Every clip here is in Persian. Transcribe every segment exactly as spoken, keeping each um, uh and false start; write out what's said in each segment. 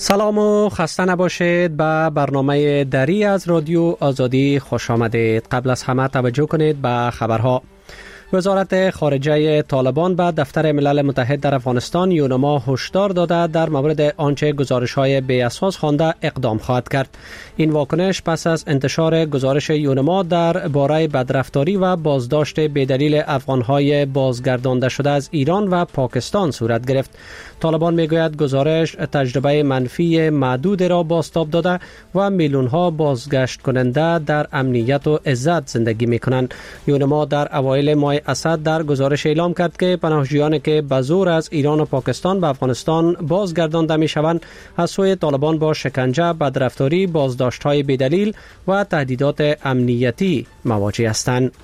سلام و خسته نباشید. به برنامه دری از رادیو آزادی خوش آمدید. قبل از همه توجه کنید به خبرها. وزارت خارجه طالبان به دفتر ملل متحد در افغانستان یونما هشدار داده در مورد آنچه گزارش‌های بی اساس خوانده اقدام خواهد کرد. این واکنش پس از انتشار گزارش یونما در باره بدرفتاری و بازداشت بدلیل افغان‌های بازگردانده شده از ایران و پاکستان صورت گرفت. طالبان میگوید گزارش تجربه منفی معدود را بازتاب داده و میلیون‌ها بازگشت کننده در امنیت و عزت زندگی می‌کنند. یونما در اوایل ماه اسد در گزارش اعلام کرد که پناهجویانی که به زور از ایران و پاکستان به افغانستان بازگردانده می‌شوند از سوی طالبان با شکنجه، بدرفتاری، بازداشت‌های بدلیل و تهدیدات امنیتی مواجه هستند.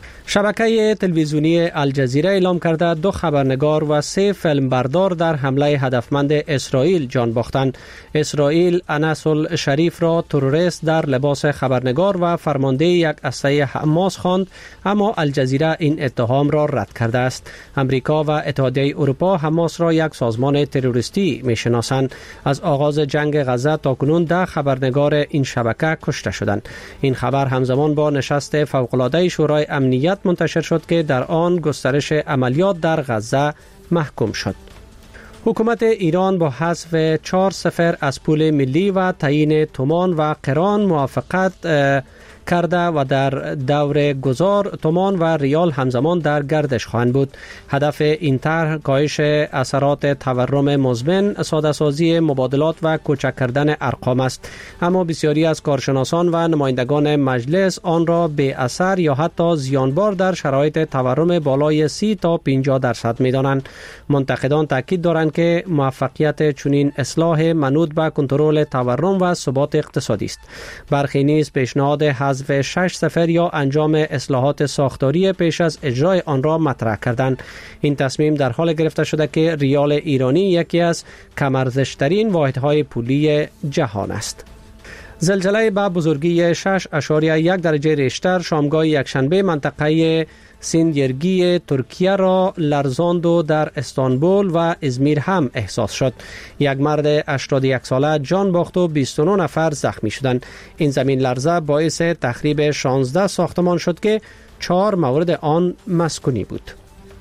شبکه تلویزیونی الجزیره اعلام کرده دو خبرنگار و سه فیلمبردار در حمله هدفمند اسرائیل جان باختند. اسرائیل انس الشریف را تروریست در لباس خبرنگار و فرمانده یک اسلحه حماس خواند، اما الجزیره این اتهام را رد کرده است. امریکا و اتحادیه اروپا حماس را یک سازمان تروریستی میشناسند. از آغاز جنگ غزه تا کنون ده خبرنگار این شبکه کشته شدند. این خبر همزمان با نشست فوق‌العاده شورای امنیت منتشر شد که در آن گسترش عملیات در غزه محکوم شد. حکومت ایران با حذف چهار صفر از پول ملی و تعیین تومان و قران موافقت کرده و در دور گذار تومان و ریال همزمان در گردش خواهند بود. هدف این طرح کاهش اثرات تورم مزمن، ساده سازی مبادلات و کوچک کردن ارقام است، اما بسیاری از کارشناسان و نمایندگان مجلس آن را بی اثر یا حتی زیانبار در شرایط تورم بالای سی تا پنجاه درصد می‌دانند. منتقدان تاکید دارند که موفقیت چنین اصلاح منوط به کنترل تورم و ثبات اقتصادی است. برخی نیز پیشنهاد حذف شش صفر یا انجام اصلاحات ساختاری پیش از اجرای آن را مطرح کردند. این تصمیم در حال گرفته شده که ریال ایرانی یکی از کم ارزش‌ترین واحدهای پولی جهان است. زلزله به بزرگی شش اشاریه یک درجه ریشتر شامگاه یکشنبه منطقه سیندیرگی ترکیه را لرزاند و در استانبول و ازمیر هم احساس شد. یک مرد هشتاد و یک ساله جان باخت و بیست و نه نفر زخمی شدند. این زمین لرزه باعث تخریب شانزده ساختمان شد که چهار مورد آن مسکونی بود.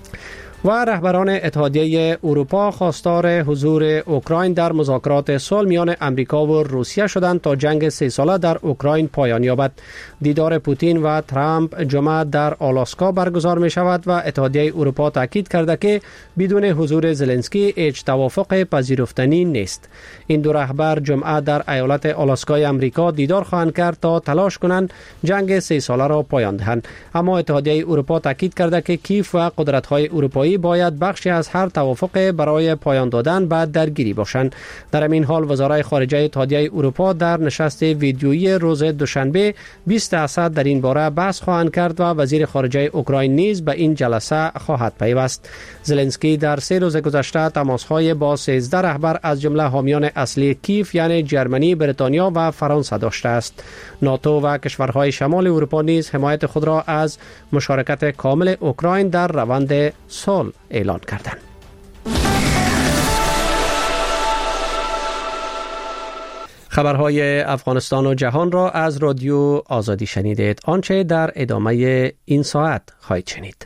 و رهبران اتحادیه اروپا خواستار حضور اوکراین در مذاکرات صلح میان امریکا و روسیه شدند تا جنگ سه ساله در اوکراین پایان یابد. دیدار پوتین و ترامپ جمعه در آلاسکا برگزار می شود و اتحادیه اروپا تاکید کرده که بدون حضور زلنسکی هیچ توافق پذیرفتنی نیست. این دو رهبر جمعه در ایالت آلاسکای امریکا دیدار خواهند کرد تا تلاش کنند جنگ سه ساله را پایان دهند، اما اتحادیه اروپا تاکید کرده که کیف و قدرت‌های اروپایی باید بخشی از هر توافق برای پایان دادن به درگیری باشند. در این حال وزرای خارجه اتحادیه اروپا در نشست ویدیویی روز دوشنبه بیست اسد در این باره بحث خواهند کرد و وزیر خارجه اوکراین نیز به این جلسه خواهد پیوست. زلنسکی در سه روز گذشته تماس‌های با سیزده رهبر از جمله حامیان اصلی کیف یعنی جرمنی، بریتانیا و فرانسه داشته است. ناتو و کشورهای شمال اروپا نیز حمایت خود را از مشارکت کامل اوکراین در روند صلح اعلان کردند. خبرهای افغانستان و جهان را از رادیو آزادی شنیدید. آنچه در ادامه این ساعت خواهید شنید.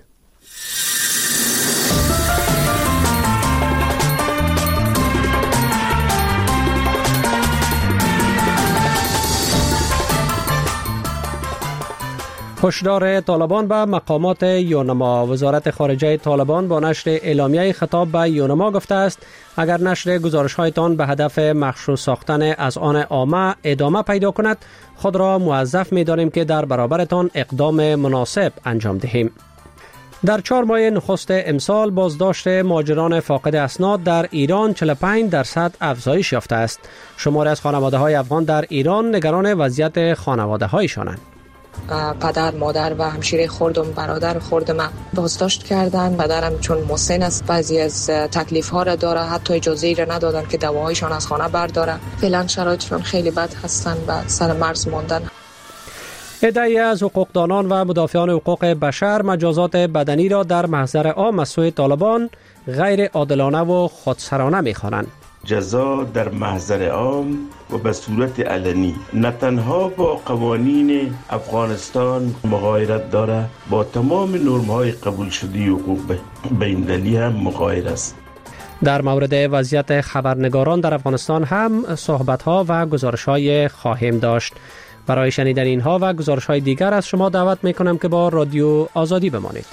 هشدار طالبان به مقامات یونما. وزارت خارجه طالبان با نشر اعلامیه خطاب به یونما گفته است اگر نشر گزارش‌هایتان به هدف مخشوش ساختن از آن عامه ادامه پیدا کند، خود را موظف می‌دانیم که در برابرتان اقدام مناسب انجام دهیم. در چهار ماه نخست امسال بازداشت مهاجران فاقد اسناد در ایران چهل و پنج درصد افزایش یافته است. شماری از خانواده‌های افغان در ایران نگران وضعیت خانواده‌هایشانند. پدر، مادر و همشیره خوردم، برادر خوردم بازداشت کردن. پدرم چون مسن است بعضی از تکلیف ها را داره، حتی اجازه ای را ندادن که دواهایشان از خانه برداره. فعلا شرایطشون خیلی بد هستن و سر مرز ماندن. عده‌ای از حقوقدانان و مدافعان حقوق بشر مجازات بدنی را در محضر عام از سوی طالبان غیر عادلانه و خودسرانه می‌خوانند. جزا در محضر عام و به صورت علنی نه تنها با قوانین افغانستان مغایرت داره، با تمام نرم‌های قبول شده حقوق بین‌المللی هم مغایر است. در مورد وضعیت خبرنگاران در افغانستان هم صحبت‌ها و گزارش‌های خواهیم داشت. برای شنیدن اینها و گزارش‌های دیگر از شما دعوت می‌کنم که با رادیو آزادی بمانید.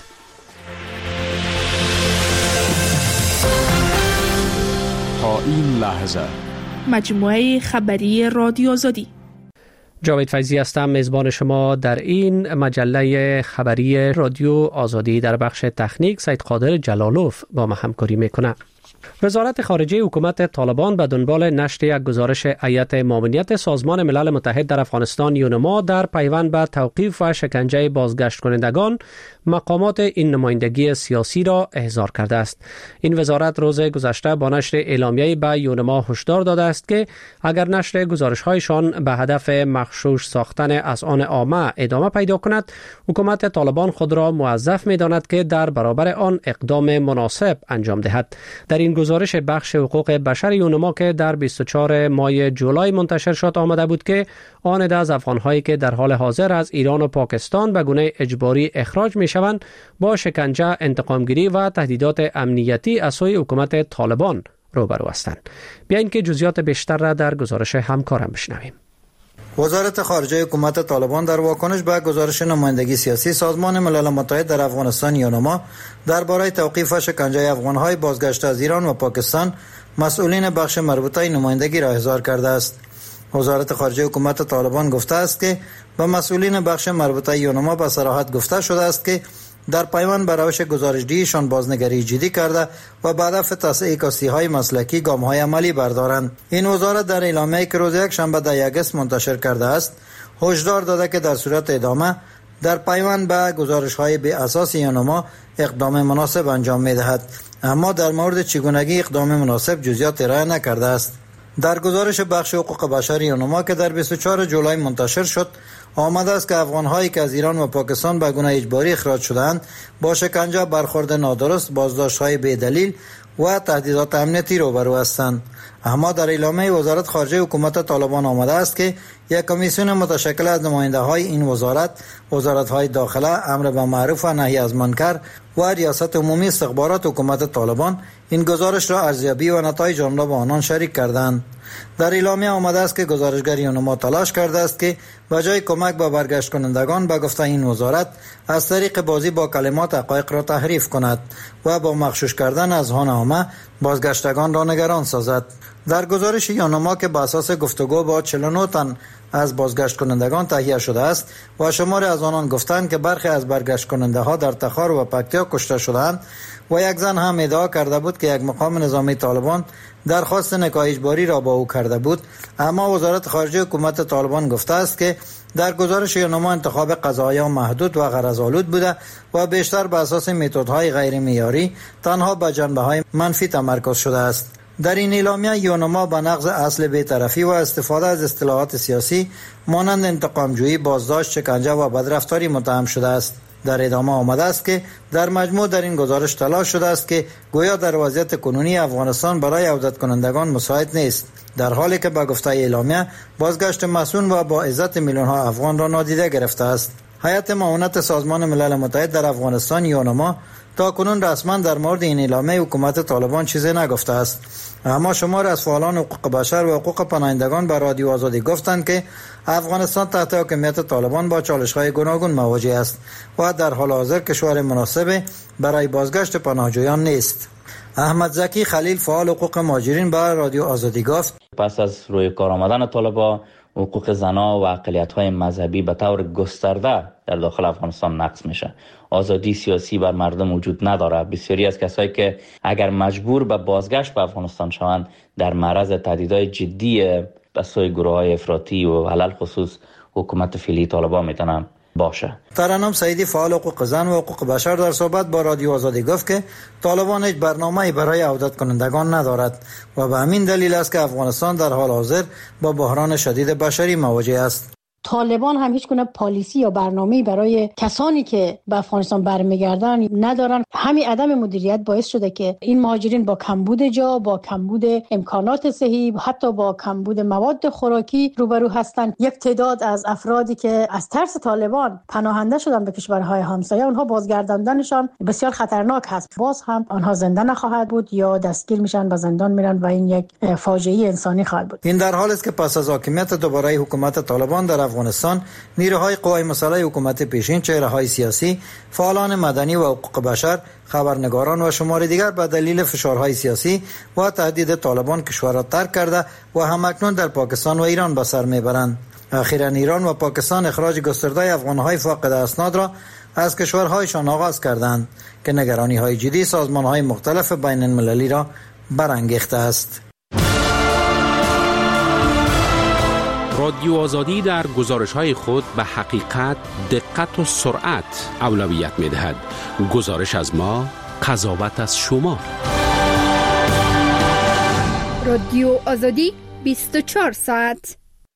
تا این لحظه مجموعه خبری رادیو آزادی. جاوید فیضی هستم، میزبان شما در این مجله خبری رادیو آزادی. در بخش تکنیک سید قادر جلالوف با ما همکاری میکنه. وزارت خارجه حکومت طالبان به دنبال نشر یک گزارش هیئت ماموریت سازمان ملل متحد در افغانستان یونما در پیوند به توقیف و شکنجه بازگشت کنندگان مقامات این نمایندگی سیاسی را احضار کرده است. این وزارت روز گذشته با نشر اعلامیه‌ای به یونما هشدار داده است که اگر نشر گزارش‌هایشان به هدف مغشوش ساختن اذهان عامه ادامه پیدا کند، حکومت طالبان خود را موظف می‌داند که در برابر آن اقدام مناسب انجام دهد. در این گزارش بخش حقوق بشر یونما که در بیست و چهارم ماه جولای منتشر شد آمده بود که آن عده از افغان‌هایی که در حال حاضر از ایران و پاکستان به گونه اجباری اخراج می‌شوند با شکنجه، انتقامگیری و تهدیدات امنیتی از سوی حکومت طالبان روبرو هستند. بیایید که جزئیات بیشتر را در گزارش همکارم بشنویم. وزارت خارجه حکومت طالبان در واکنش به گزارش نمایندگی سیاسی سازمان ملل متحد در افغانستان یونما درباره توقیف و شکنجه افغان‌های بازگشته از ایران و پاکستان مسئولین بخش مربوطه نمایندگی را احضار کرده است. وزارت خارجه حکومت طالبان گفته است که به مسئولین بخش مربوطه یونما به صراحت گفته شده است که در پیوند به روش گزارش‌دهیشان بازنگری جدی کرده و به هدف تصحیح کاستی‌های مسلکی گام‌های عملی بردارند. این وزارت در اعلامیه‌ای که روز یک شنبه ده اگست منتشر کرده است هشدار داده که در صورت ادامه در پیوند به گزارش‌های بی اساس یونما اقدام مناسب انجام می‌دهد، اما در مورد چگونگی اقدام مناسب جزئیات ارائه نکرده است. در گزارش بخش حقوق بشر یونما که در بیست و چهارم جولای منتشر شد آمده است که افغان‌هایی که از ایران و پاکستان به گونه اجباری اخراج شدند با شکنجه، برخورد نادرست، بازداشت‌های بی‌دلیل و تهدیدات امنیتی روبرو هستند. اما در اعلامیه وزارت خارجه حکومت طالبان آمده است که یک کمیسیون متشکل از نماینده‌های این وزارت، وزارت‌های داخله، امر به معروف و نهی از منکر و ریاست عمومی استخبارات حکومت طالبان این گزارش را ارزیابی و نتایج آن را با آنان شریک کردند. در اعلامیه آمده است که گزارشگر یونما تلاش کرده است که به جای کمک به برگشت کنندگان به گفته این وزارت از طریق بازی با کلمات حقایق را تحریف کند و با مغشوش کردن اذهان عامه بازگشتگان را نگران سازد. در گزارش یونما که بر اساس گفتگو با چهل و نه تن از بازگشت کنندگان تهیه شده است و شماری از آنان گفتند که برخی از برگشت کننده ها در تخار و پکتیا کشته شدند و یک زن هم ادعا کرده بود که یک مقام نظامی طالبان درخواست نکاح اجباری را با او کرده بود. اما وزارت خارجه حکومت طالبان گفته است که در گزارش یونما انتخاب قضایا محدود و غرض‌آلود بوده و بیشتر بر اساس متدهای غیر معیاری تنها به جنبه‌های منفی تمرکز شده است. در این اعلامیه یونما به نقض اصل بی‌طرفی و استفاده از اصطلاحات سیاسی مانند انتقام‌جویی، بازداشت، شکنجه و بدرفتاری متهم شده است. در ادامه آمده است که در مجموع در این گزارش تلاش شده است که گویا در وضعیت کنونی افغانستان برای عودت کنندگان مساعد نیست، در حالی که به گفته اعلامیه بازگشت مسئول و با عزت میلیون ها افغان را نادیده گرفته است. هیئت معاونت سازمان ملل متحد در افغانستان یونما تا کنون رسما در مورد این اعلامیه حکومت طالبان چیزی نگفته است، اما شمار از فعالان حقوق بشر و حقوق پناهندگان به رادیو آزادی گفتند که افغانستان تحت حکومت طالبان با چالش‌های گوناگون مواجه است و در حال حاضر کشور مناسب برای بازگشت پناهجویان نیست. احمد زکی خلیل فعال حقوق مهاجرین به رادیو آزادی گفت پس از روی کار آمدن طالبان حقوق زنان و اقلیت‌های مذهبی به طور گسترده در داخل افغانستان نقض میشه. آزادی سیاسی بر مردم وجود نداره. بسیاری از کسایی که اگر مجبور به بازگشت به افغانستان شوند در معرض تهدیدهای جدی از سوی گروه‌های افراطی و علل خصوص حکومت فعلی طالبان میتونن باشه. ترنم سعیدی فعال حقوق زن و حقوق بشر در صحبت با رادیو آزادی گفت که طالبان هیچ برنامه‌ای برای عودت کنندگان ندارد و به همین دلیل است که افغانستان در حال حاضر با بحران شدید بشری مواجه است. طالبان هم هیچ گونه پالیسی یا برنامه‌ای برای کسانی که به افغانستان برمیگردن ندارن. همین عدم مدیریت باعث شده که این مهاجرین با کمبود جا، با کمبود امکانات صحی، حتی با کمبود مواد خوراکی روبرو هستند. یک تعداد از افرادی که از ترس طالبان پناهنده شدن به کشورهای همسایه، اونها بازگرداندنشان بسیار خطرناک هست. باز هم آنها زنده نخواهد بود یا دستگیر میشن، به زندان میرن و این یک فاجعه انسانی خواهد بود. این در حالی است که پس از حاکمیت دوباره حکومت طالبان در افغانستان، نیروهای قوای مسلح حکومت پیشین، چهره‌های سیاسی، فعالان مدنی و حقوق بشر، خبرنگاران و شمار دیگر به دلیل فشارهای سیاسی و تهدید طالبان کشور را ترک کرده و همکنون در پاکستان و ایران به سر میبرند. اخیراً ایران و پاکستان اخراج گسترده افغانهای فاقد اسناد را از کشورهایشان آغاز کردند که نگرانی‌های جدی سازمان‌های مختلف بین المللی را برانگیخته است. رادیو آزادی در گزارش‌های خود به حقیقت، دقت و سرعت اولویت می‌دهد. گزارش از ما، قضاوت از شما. رادیو آزادی بیست و چهار ساعت.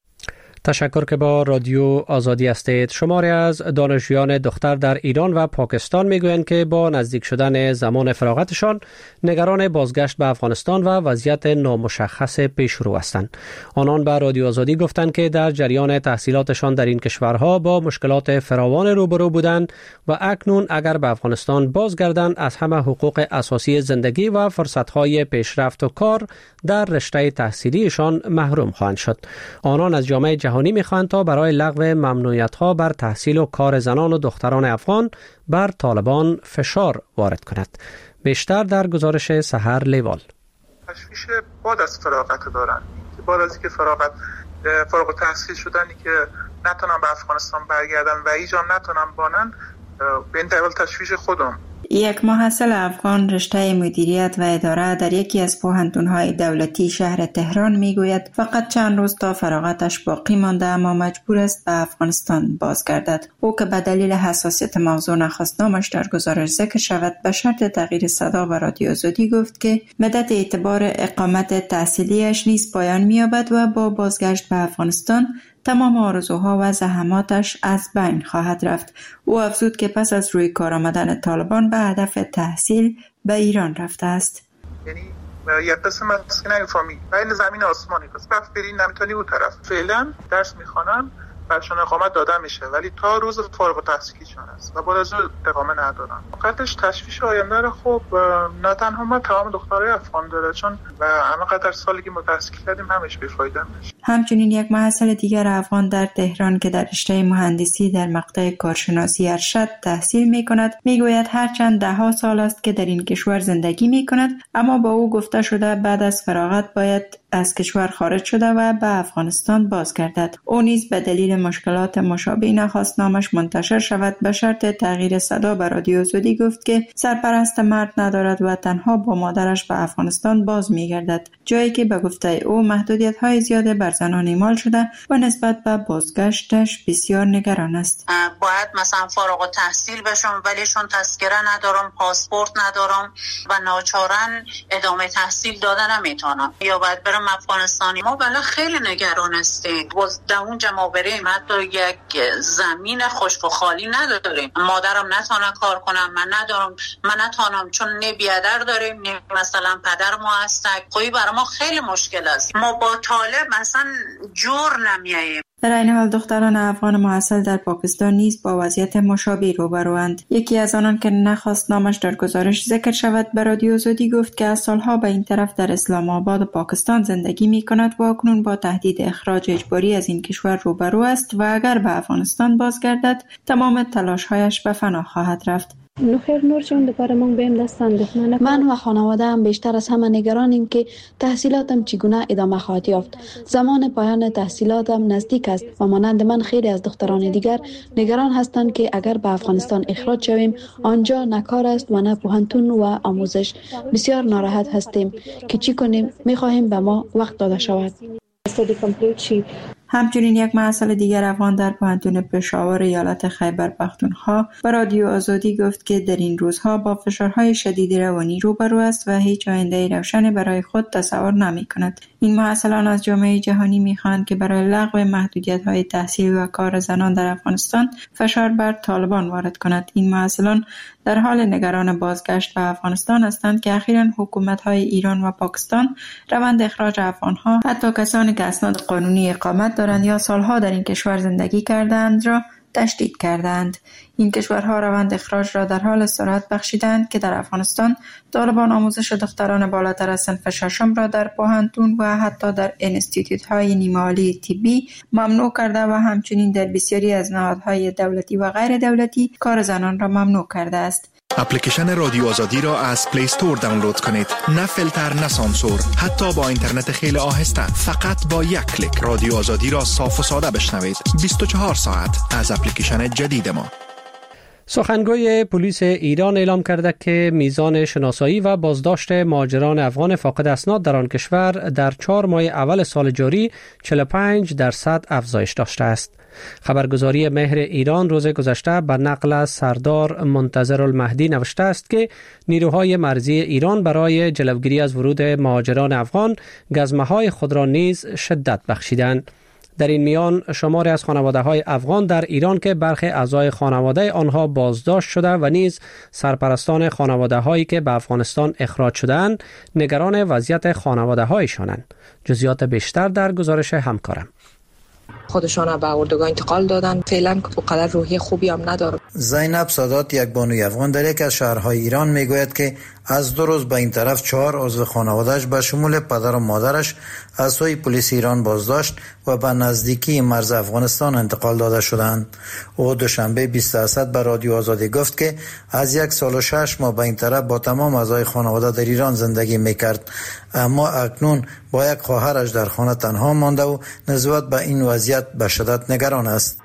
تشکر که با رادیو آزادی هستید. شماری از دانشجویان دختر در ایران و پاکستان میگویند که با نزدیک شدن زمان فراغتشان نگران بازگشت به افغانستان و وضعیت نامشخص پیش رو هستند. آنان به رادیو آزادی گفتند که در جریان تحصیلاتشان در این کشورها با مشکلات فراوان روبرو بودند و اکنون اگر به افغانستان بازگردند از همه حقوق اساسی زندگی و فرصت‌های پیشرفت و کار در رشته تحصیلیشان محروم خواهند شد. آنان از جامعه جهانی میخواهند تا برای لغو ممنوعیت‌ها بر تحصیل و کار زنان و دختران افغان بر طالبان فشار وارد کند. بیشتر در گزارش سحر لیوال. تشویش بعد از فراغت دارن که بعد از اینکه فراغت فارغ التحصیل شدنی که نتونن به افغانستان برگردن و ایجا نتونن بانن، به این دلیل تشویش خودم. یک محصل افغان رشته مدیریت و اداره در یکی از پوهنتون‌های دولتی شهر تهران میگوید فقط چند روز تا فراغتش باقی مانده اما مجبور است به افغانستان بازگردد. او که به دلیل حساسیت موضوع نخواست نامش در گزارش ذکر شود، به شرط تغییر صدا و رادیو آزادی گفت که مدت اعتبار اقامت تحصیلیش نیز پایان می‌یابد و با بازگشت به افغانستان تمام آرزوها و زحماتش از بین خواهد رفت. او افزود که پس از روی کار آمدن طالبان به هدف تحصیل به ایران رفته است. یعنی یک قسم از نمی‌فهمی بین زمین و آسمانی است. وقتی برین نمیتونی اون طرف. فعلا درس میخوانن، برشون اقامت داده میشه ولی تا روز فارغ التحصیلیشون است و بعد از اون اقامه ندارن. فقطش تشویش آینده رو خب نه تنها ما تمام دخترای افغان داره، چون و همه قدر سالی که ما تحصیل کردیم همش بی‌فایده میشه. همچنین یک محصل دیگر افغان در تهران که در رشته مهندسی در مقطع کارشناسی ارشد تحصیل میکند میگوید هرچند ده ها سال است که در این کشور زندگی میکند اما با او گفته شده بعد از فراغت باید از کشور خارج شده و به افغانستان بازگردد. او نیز به دلیل مشکلات مشابه نخواست نامش منتشر شود. به شرط تغییر صدا به رادیو آزادی گفت که سرپرست مرد ندارد و تنها با مادرش به افغانستان باز میگردد، جایی که به گفته او محدودیت‌های زیاده بر زنان اعمال شده و نسبت به بازگشتش بسیار نگران است. باید مثلا فارغ التحصیل بشم ولی چون تذکره ندارم، پاسپورت ندارم و ناچارن ادامه تحصیل داده نمیتونم یا باید برم افغانستانی. ما بله خیلی نگران هستیم. باز در اونجا ما بریم حتی یک زمین خشک و خالی نداریم. مادرم نتونه کار کنم، من ندارم، من نتونم چون نه بیادر داریم نه مثلا پدر ما هستک. خوبی برای ما خیلی مشکل است. ما با طالب مثلا جور نمیاییم. در این حال دختران افغان محصل در پاکستان نیز با وضعیت مشابه روبروند. یکی از آنان که نخواست نامش در گزارش ذکر شود به رادیو آزادی گفت که از سالها به این طرف در اسلام آباد و پاکستان زندگی می کند و اکنون با تهدید اخراج اجباری از این کشور روبرو است و اگر به افغانستان بازگردد تمام تلاش‌هایش به فنا خواهد رفت. نخیر نور جون دوباره من بهم دست انداختن. من و خانواده هم بیشتر از همه نگرانیم که تحصیلاتم چگونه ادامه خواهد یافت. زمان پایان تحصیلاتم نزدیک است و مانند من خیلی از دختران دیگر نگران هستند که اگر به افغانستان اخراج شویم آنجا نه کار است و نه پوهنتون و آموزش. بسیار ناراحت هستیم که چی کنیم. می‌خواهیم به ما وقت داده شود. همچنین یک محصل دیگر افغان در پوهنتون پشاور ایالت خیبر پختونخوا به رادیو آزادی گفت که در این روزها با فشارهای شدید روانی روبرو است و هیچ آینده روشنی برای خود تصور نمی کند. این محصلان از جامعه جهانی می‌خواهند که برای لغو محدودیت‌های تحصیل و کار زنان در افغانستان فشار بر طالبان وارد کند. این محصلان در حال نگران بازگشت به افغانستان هستند که اخیراً حکومت‌های ایران و پاکستان روند اخراج افغان‌ها، حتی کسانی که اسناد قانونی اقامت دارند یا سالها در این کشور زندگی کردند را تشدید کردند. این کشورها روند اخراج را در حال سرعت بخشیدند که در افغانستان طالبان آموزش دختران بالاتر از صنف ششم را در پوهنتون و حتی در انستیتوت‌های نیمه‌عالی طبی ممنوع کرده و همچنین در بسیاری از نهادهای دولتی و غیر دولتی کار زنان را ممنوع کرده است. اپلیکیشن رادیو آزادی را از پلی استور دانلود کنید. نه فیلتر نه سانسور، حتی با اینترنت خیلی آهسته. فقط با یک کلیک رادیو آزادی را صاف و ساده بشنوید. بیست و چهار ساعت از اپلیکیشن جدید ما. سخنگوی پلیس ایران اعلام کرده که میزان شناسایی و بازداشت مهاجران افغان فاقد اسناد در آن کشور در چهار ماه اول سال جاری چهل و پنج درصد افزایش داشته است. خبرگزاری مهر ایران روز گذشته به نقل از سردار منتظر المهدی نوشته است که نیروهای مرزی ایران برای جلوگیری از ورود مهاجران افغان گزمه‌های خود را نیز شدت بخشیدند. در این میان شماری از خانواده‌های افغان در ایران که برخی اعضای خانواده آنها بازداشت شده و نیز سرپرستان خانواده‌هایی که به افغانستان اخراج شدند نگران وضعیت خانواده‌هایشانند. جزئیات بیشتر در گزارش همکارم. خودشان به اردوگاه انتقال دادن. فعلا اونقدر روحی خوبی هم نداره. زینب سادات، یک بانوی افغان در یک از شهرهای ایران، میگوید که از دو روز به این طرف چهار عضو خانواده‌اش به شمول پدر و مادرش از سوی پلیس ایران بازداشت و به نزدیکی مرز افغانستان انتقال داده شدند. او دوشنبه بیست اسد به رادیو آزادی گفت که از یک سال و شش ماه به این طرف با تمام اعضای خانواده در ایران زندگی میکرد، اما اکنون با یک خواهرش در خانه تنها مانده و نسبت به این وضعیت به شدت نگران است.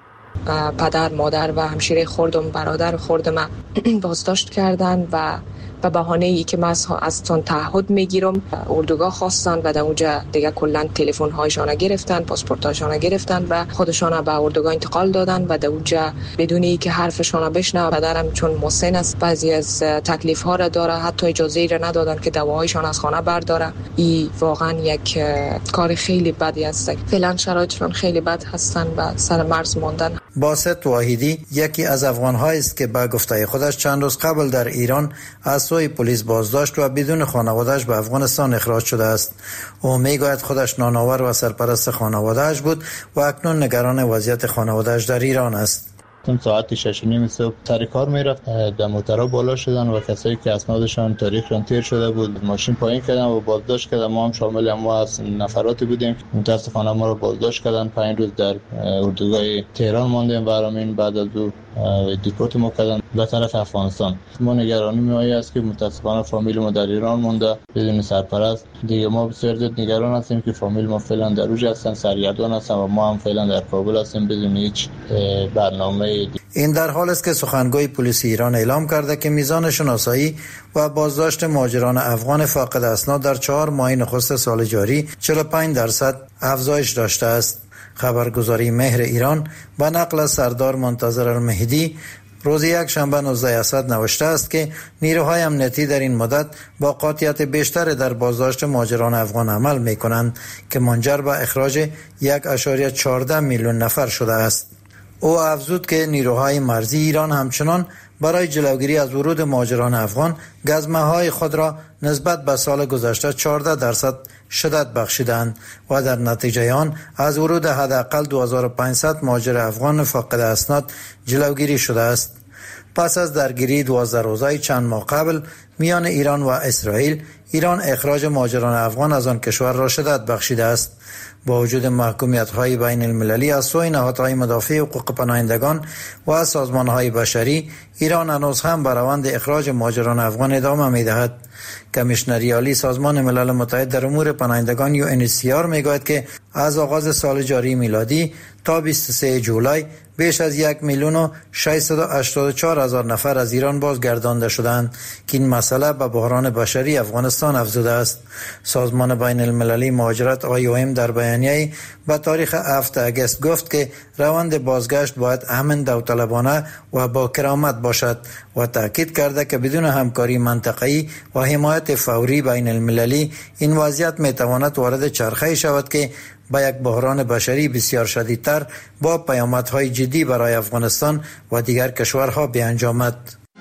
پدر، مادر و همشیره خردم، برادر خردم بازداشت کردند و به بهانه ای که من از تون تعهد میگیرم اردوگاه خواستن و در اونجا دیگه کلا تلفن هایشان گرفتن، پاسپورت هایشان گرفتن و خودشان به اردوگاه انتقال دادن و در اونجا بدون ای که حرفشان بشنوه. پدرم چون مسن است بعضی از تکلیف ها را داره، حتی اجازه ای را ندادن که دواهایشان از خانه برداره. این واقعا یک کار خیلی بدی است. فعلا شرایطشان خیلی بد هستن و سر مرز ماندن. باسط واحدی یکی از افغان‌هایی است که به گفته خودش چند روز قبل در ایران از سوی پلیس بازداشت و بدون خانواده‌اش به افغانستان اخراج شده است. او میگوید خودش نانآور و سرپرست خانواده‌اش بود و اکنون نگران وضعیت خانواده‌اش در ایران است. ساعت شش و نیم صبح سر کار میرفت، در موترها بالا شدن و کسایی که اسنادشان تاریخشان تیر شده بود ماشین پایین کردن و بازداشت کردن. ما هم شامل ما از نفراتی بودیم که متاسفانه ما رو بازداشت کردن. پنج روز در اردوگاه تهران ماندیم و همین بعد از او دیپورت ما کردن به طرف افغانستان. ما نگرانی میایی است که متاسفانه فامیل ما در ایران مونده بدون سرپرست. دیگه ما بسیار زیاد نگران هستیم که فامیل ما فعلا در اوج هستن، سرگردان هستن و ما هم فعلا در کابل هستیم بدون هیچ برنامه. این در حال است که سخنگوی پلیس ایران اعلام کرده که میزان شناسایی و بازداشت مهاجران افغان فاقد اسناد در چهار ماه نخست سال جاری چهل و پنج درصد افزایش داشته است. خبرگزاری مهر ایران به نقل از سردار منتظر المهدی روز یک شنبه نوزده اسد نوشته است که نیروهای امنیتی در این مدت با قاطعیت بیشتر در بازداشت مهاجران افغان عمل می کنند که منجر به اخراج یک ممیز چهارده میلیون نفر شده است. او افزود که نیروهای مرزی ایران همچنان برای جلوگیری از ورود مهاجران افغان گزمه‌های خود را نسبت به سال گذشته چهارده درصد شدت بخشیدند و در نتیجه آن از ورود حداقل دو هزار و پانصد مهاجر افغان فاقد اسناد جلوگیری شده است. پس از درگیری دوازده روزه چند ماه قبل میان ایران و اسرائیل، ایران اخراج مهاجران افغان از آن کشور را شدت بخشیده است. با وجود محکومیت‌های بین المللی از سوی نهادهای مدافع حقوق پناهندگان و سازمان‌های بشری، ایران هنوز هم به روند اخراج مهاجران افغان ادامه می‌دهد. کمیشنری عالی سازمان ملل متحد در امور پناهندگان یو ان اچ سی آر میگوید که از آغاز سال جاری میلادی تا بیست و سوم جولای بیش از یک میلیون و ششصد و هشتاد و چهار هزار نفر از ایران بازگردانده شدند که این مسئله مسئله به بحران بشری افغانستان افزوده است. سازمان بین المللی مهاجرت آی او ام در بیانیه‌ای به تاریخ هفتم اگست گفت که روند بازگشت باید امن، داوطلبانه و با کرامت باشد و تاکید کرده که بدون همکاری منطقه‌ای و حمایت فوری بین المللی این وضعیت میتواند وارد چرخه‌ای شود که با یک بحران بشری بسیار شدیدتر با پیامدهای جدی برای افغانستان و دیگر کشورها بیانجامد.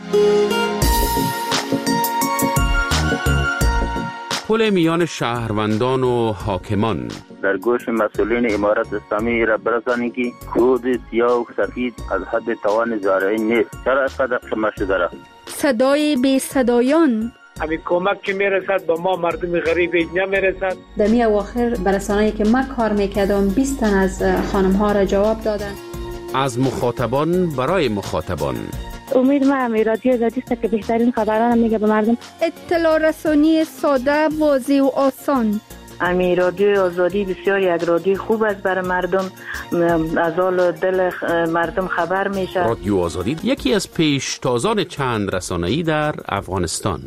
پل میان شهروندان و حاکمان در گوش مسئولین امارت اسلامی را برسانید که کود سیاه و سفید از حد توان زارعی نیست. چرا اینقدر کم شده را؟ صدای بی صدایان، همین کمک که میرسد به ما مردم غریب نمیرسد. در می اواخر برسانه‌ای که من کار میکردم بیست تن از خانم ها را جواب دادن. از مخاطبان برای مخاطبان. امید ما همی رادیو آزادی است که بهترین خبران میگه به مردم. اطلاع رسانی ساده، واضح و آسان. امی رادیو آزادی بسیار یک رادیو خوب است برای مردم، از حال دل مردم خبر میشه. رادیو آزادی یکی از پیشتازان چند رسانه‌ای در افغانستان.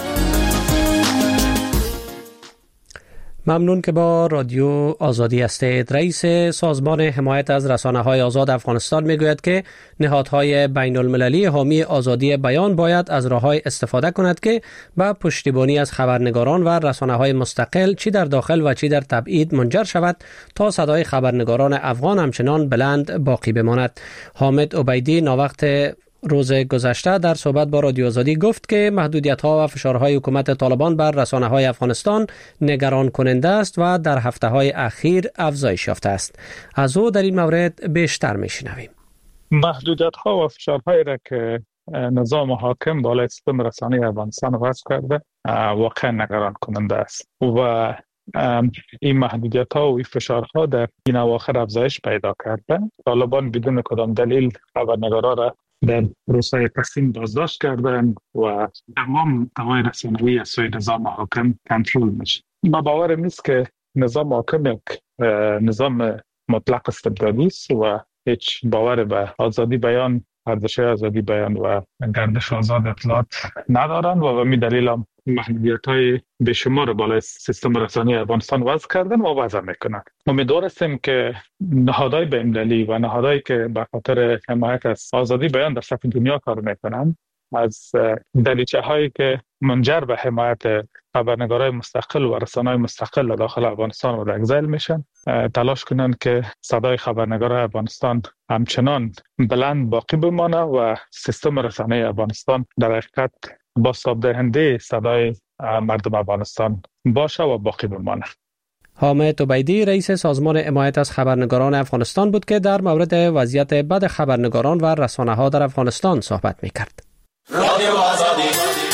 ممنون که با رادیو آزادی هستید. رئیس سازمان حمایت از رسانه‌های آزاد افغانستان میگوید که نهادهای بین المللی حامی آزادی بیان باید از راه‌های استفاده کند که به پشتیبانی از خبرنگاران و رسانه‌های مستقل چی در داخل و چی در تبعید منجر شود تا صدای خبرنگاران افغان همچنان بلند باقی بماند. حامد عبیدی ناوقت روز گذشته در صحبت با رادیو آزادی گفت که محدودیت‌ها و فشارهای حکومت طالبان بر رسانه‌های افغانستان نگران کننده است و در هفته‌های اخیر افزایش یافته است. از او در این مورد بیشتر می‌شنویم. محدودیت‌ها و فشارهایی را که نظام حاکم بالای سیستم رسانه‌ای افغانستان وضع کرده واقعا نگران کننده است و این محدودیت‌ها و این فشارها در این اواخر افزایش پیدا کرده. طالبان بدون کدام دلیل خبرنگاران را در روزهای پسین بازداشت کردن و تمام قوای رسانه‌ای از سوی نظام حاکم کنترل میشه. با باور نیست که نظام حاکم یک نظام مطلق استبدادی است و هیچ باور به آزادی بیان، ارزش آزادی بیان و گردش آزاد اطلاعات ندارن و به می دلیل هم محدودیت‌های بیشمار بالای سیستم رسانه‌ای افغانستان وضع کردن و وضع میکنن. امیدوار هستیم که نهادهای بین‌المللی و نهادهایی که به خاطر حمایت از آزادی بیان در سطح دنیا کار میکنن از دریچه‌هایی که منجر به حمایت خبرنگارای مستقل و رسانه‌های مستقل داخل افغانستان و اگزایل میشن تلاش کنن که صدای خبرنگارای افغانستان همچنان بلند باقی بمانه و سیستم رسانه‌ای افغانستان در حقیقت بازتاب دهنده صدای مردم افغانستان باشه و باقی بمانه. حامد عبیدی رئیس سازمان حمایت از خبرنگاران افغانستان بود که در مورد وضعیت بد خبرنگاران و رسانه‌ها در افغانستان صحبت می‌کرد. رادیو آزادی.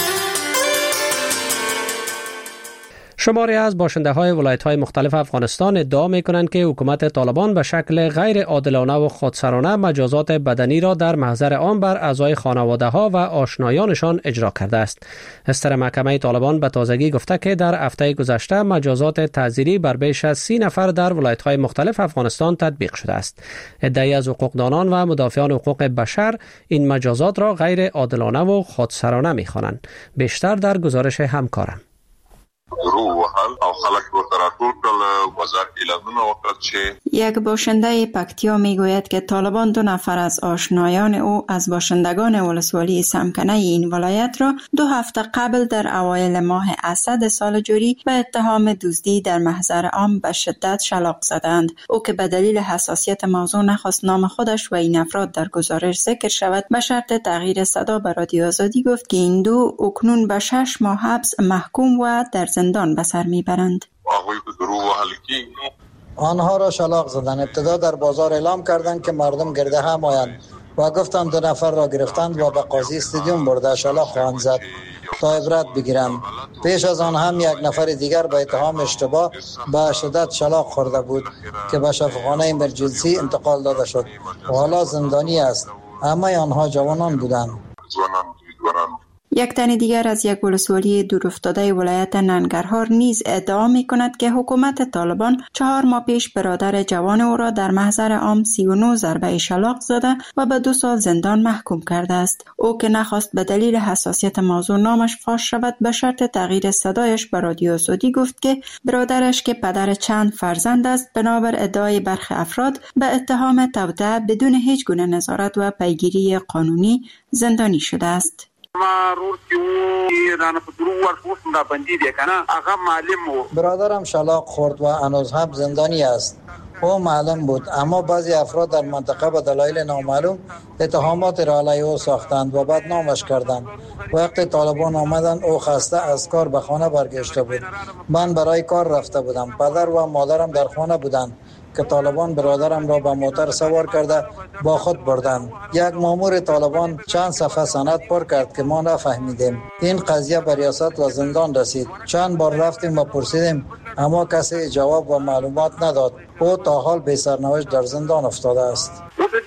شماری از باشنده‌های ولایت‌های مختلف افغانستان ادعا می‌کنند که حکومت طالبان به شکل غیر عادلانه و خودسرانه مجازات بدنی را در محضر عام بر اعضای خانواده‌ها و آشنایانشان اجرا کرده است. استر محکمه طالبان به تازگی گفته که در هفته گذشته مجازات تعزیری بر بیش از سی نفر در ولایت‌های مختلف افغانستان تطبیق شده است. عده‌ای از حقوقدانان و مدافعان حقوق بشر این مجازات را غیر عادلانه و خودسرانه می‌خوانند. بیشتر در گزارش همکارم. یک باشنده پکتیا میگوید که طالبان دو نفر از آشنایان او از باشندگان ولسوالی سمکنه این ولایت را دو هفته قبل در اوایل ماه اسد سال جاری به اتهام دزدی در محضر عام به شدت شلاق زدند. او که به دلیل حساسیت موضوع نخواست نام خودش و این افراد در گزارش ذکر شود به شرط تغییر صدا به رادیو آزادی گفت که این دو اکنون به شش ماه حبس محکوم و در زندان به سر میبرند. آنها را شلاق زدند. ابتدا در بازار اعلام کردند که مردم گرده هم آیند و گفتند دو نفر را گرفتند و به قاضی استادیوم برده شلاق خواهند زد تا عبرت بگیرند. پیش از آن هم یک نفر دیگر به اتهام اشتباه به شدت شلاق خورده بود که به شفاخانه امرجنسی انتقال داده شد و حالا زندانی است. همه آنها جوانان بودند. یک تن دیگر از یک ولسوالی دورافتاده ولایت ننگرهار نیز ادعا می کند که حکومت طالبان چهار ماه پیش برادر جوان او را در محضر عام سی و نه ضربه شلاق زده و به دو سال زندان محکوم کرده است. او که نخواست به دلیل حساسیت موضوع نامش فاش شود به شرط تغییر صدایش به رادیو آزادی گفت که برادرش که پدر چند فرزند است بنابر ادعای برخی افراد به اتهام توطئه بدون هیچ گونه نظارت و پیگیری قانونی زندانی شده است. برادرم شلاق خورد و هنوز هم زندانی است. او معلم بود، اما بعضی افراد در منطقه به دلایل نامعلوم اتهامات را علیه او ساختند و بدنامش کردند. وقتی طالبان آمدند او خسته از کار به خانه برگشته بود. من برای کار رفته بودم. پدر و مادرم در خانه بودند که طالبان برادرم را به موتر سوار کرده با خود بردند. یک مامور طالبان چند صفحه سند پر کرد که ما نفهمیدیم. این قضیه به ریاست و زندان رسید. چند بار رفتیم و پرسیدیم اما کسی جواب و معلومات نداد. او تا حال بی سرنوشت در زندان افتاده است.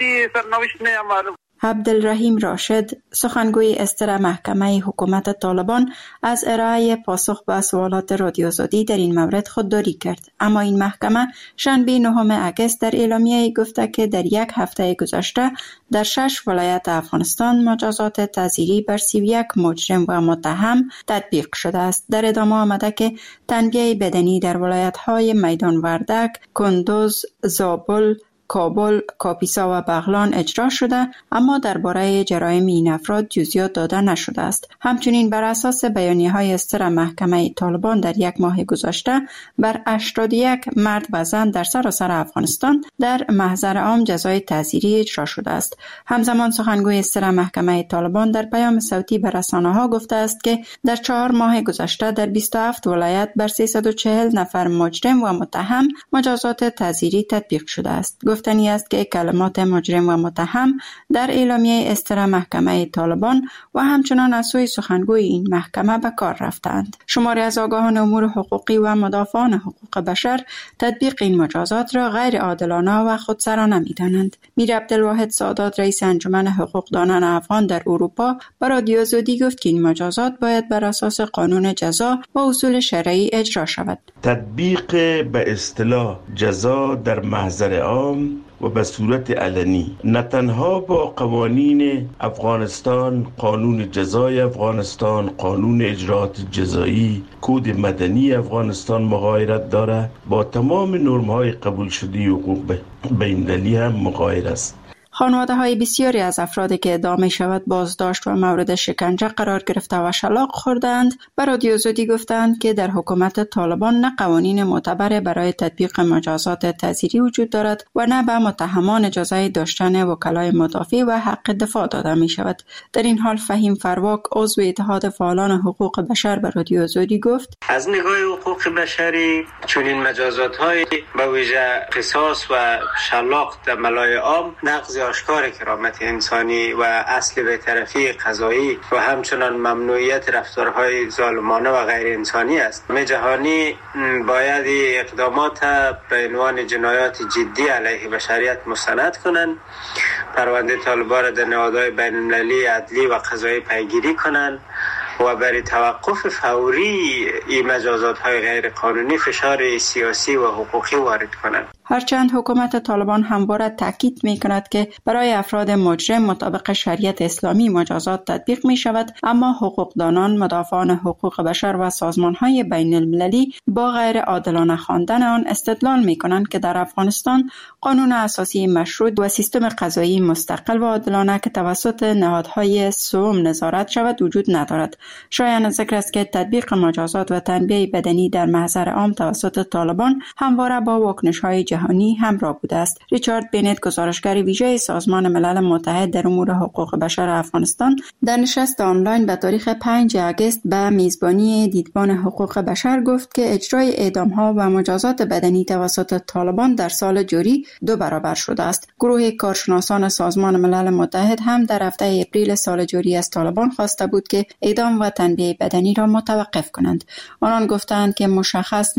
عبدالرحیم راشد، سخنگوی استر محکمه حکومت طالبان، از ارائه پاسخ به سوالات رادیو آزادی در این مورد خودداری کرد. اما این محکمه شنبه نهم اگست در اعلامیه گفته که در یک هفته گذشته در شش ولایت افغانستان مجازات تعزیری بر سی و یک مجرم و متهم تطبیق شده است. در ادامه آمده که تنبیه بدنی در ولایت‌های میدان وردک، کندوز، زابل، کابل، کاپیسا و بغلان اجرا شده، اما درباره جرایم این افراد جزئیات داده نشده است. همچنین بر اساس بیانیه‌های استر محکمه طالبان در یک ماه گذشته بر هشتاد و یک مرد و زن در سراسر افغانستان در محضر عام جزای تعزیری اجرا شده است. همزمان سخنگوی استر محکمه طالبان در پیام صوتی به رسانه‌ها گفته است که در چهار ماه گذشته در بیست و هفت ولایت بر سیصد و چهل نفر مجرم و متهم مجازات تعزیری تطبیق شده است. گفتنی است که کلمات مجرم و متهم در اعلامیه استر محکمه طالبان و همچنان از سوی سخنگوی این محکمه به کار رفتند. شماری از آگاهان امور حقوقی و مدافعان حقوق بشر تطبیق این مجازات را غیر عادلانه و خودسرانه می‌دانند. میر عبدالواحد سادات، رئیس انجمن حقوقدانان افغان در اروپا، به رادیو آزادی گفت که این مجازات باید بر اساس قانون جزا و اصول شرعی اجرا شود. تطبیق به اصطلاح جزا در محضر عام و به صورت علنی نه تنها با قوانین افغانستان، قانون جزای افغانستان، قانون اجرات جزایی، کد مدنی افغانستان مغایرت دارد، با تمام نرم‌های قبول شده حقوق بین‌المللی هم مغایر است. خانواده های بسیاری از افرادی که ادعا می شود بازداشت و مورد شکنجه قرار گرفته و شلاق خوردند به رادیو آزادی گفتند که در حکومت طالبان نه قوانین معتبر برای تطبیق مجازات تعزیری وجود دارد و نه به متهمان اجازه داشتن وکلای مدافع و حق دفاع داده می شود. در این حال فهیم فرواک، عضو اتحاد فعالان حقوق بشر، به رادیو آزادی گفت: از نگاه حقوق بشری چون این مجازات های به ویژه قصاص و شلاق در ملای عام نقض آشکار کرامت انسانی و اصل بی‌طرفی قضایی و همچنان ممنوعیت رفتارهای ظالمانه و غیر انسانی است. همه جهانی باید اقدامات به عنوان جنایات جدی علیه بشریت مستند کنند، پرونده طالبان را در نهادهای بین‌المللی عدلی و قضایی پیگیری کنند و برای توقف فوری این مجازات های غیر قانونی فشار سیاسی و حقوقی وارد کنند. هرچند حکومت طالبان همواره تاکید می کند که برای افراد مجرم مطابق شریعت اسلامی مجازات تطبیق می شود، اما حقوقدانان، مدافعان حقوق بشر و سازمان های بین المللی با غیر عادلانه خواندن آن استدلال می کنند که در افغانستان قانون اساسی مشروط و سیستم قضایی مستقل و عادلانه که توسط نهادهای سوم نظارت شود وجود ندارد. شایان ذکر است که تطبیق مجازات و تنبیه بدنی در محضر عام توسط طالبان همواره با واکنش‌های جهانی همراه بوده است. ریچارد بینت، گزارشگر ویژه سازمان ملل متحد در امور حقوق بشر افغانستان، در نشست آنلاین به تاریخ پنجم آگوست به میزبانی دیدبان حقوق بشر گفت که اجرای اعدام‌ها و مجازات بدنی توسط طالبان در سال جاری دو برابر شده است. گروه کارشناسان سازمان ملل متحد هم در هفته اپریل سال جاری از طالبان خواسته بود که اعدام و تنبیه بدنی را متوقف کنند. آنان گفتند که مشخص نیست تا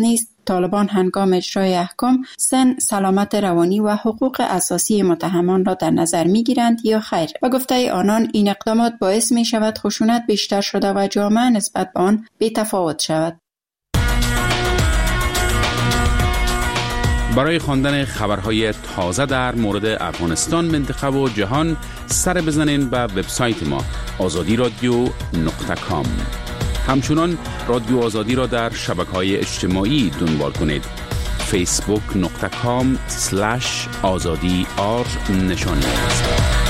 طالبان هنگام اجرای احکام سن، سلامت روانی و حقوق اساسی متهمان را در نظر می‌گیرند یا خیر و گفته آنان این اقدامات باعث می شود خشونت بیشتر شده و جامعه نسبت به آن بی‌تفاوت شود. برای خواندن خبرهای تازه در مورد افغانستان، منطقه و جهان سر بزنین به وبسایت ما آزادی رادیو نقطه کام. همچنان رادیو آزادی را در شبکه‌های اجتماعی دنبال کنید. فیسبوک نقطه کام سلش آزادی آر نشانی است.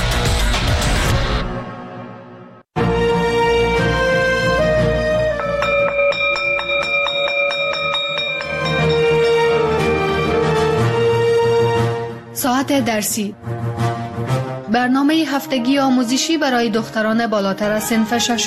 ساعت درسی، برنامه هفتگی آموزشی برای دختران بالاتر از صنف شش.